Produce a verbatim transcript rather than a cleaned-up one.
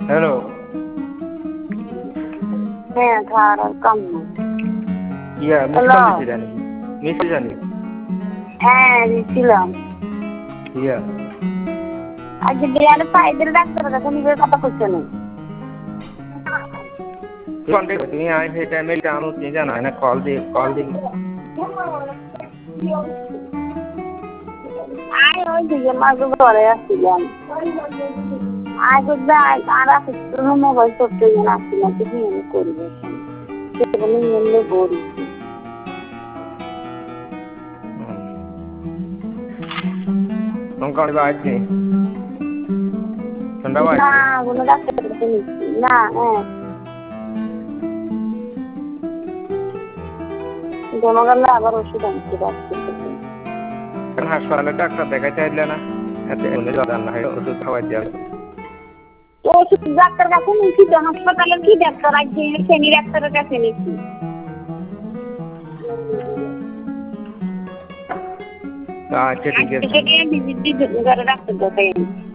Hello. হ্যাঁ খাওয়ার আর কম না। ইয়া মিষ্টি দিছি জানি মিষ্টি জানি হ্যাঁ দিছিলাম। ইয়া আজকে বিয়ানে পাইদের ডাক্তারের কাছে নিজের কথা কইছে না। তুমি আই সেই টাইমে জানো তুমি জানো না কল দি কল দি আয় ওই দিকে মাঝে ঘরে আসছিলাম। আয় বুঝতে আর আসছিল মোবাইল করতে গিয়ে আসছিলাম তো কি করবো সেগুলো নিয়ে বলি নঙ্কাড়ি বাজছে ঠান্ডা বাজছে না কোনো ডাক্তারের কাছে নিচ্ছি না। হ্যাঁ জমা গেলে আবার ওষুধ আনতে পারছি হাসপাতালে ডাক্তার দেখাইতে আসলে না এতে ওষুধ খাওয়াই দেওয়া ওষুধ ডাক্তার কাছে নিচ্ছি তো হাসপাতালের কি ডাক্তার আজকে শনি ডাক্তারের কাছে নিচ্ছি। আচ্ছা ঠিক আছে ভিজিট দিয়ে ঘরে ডাক্তার দেখাই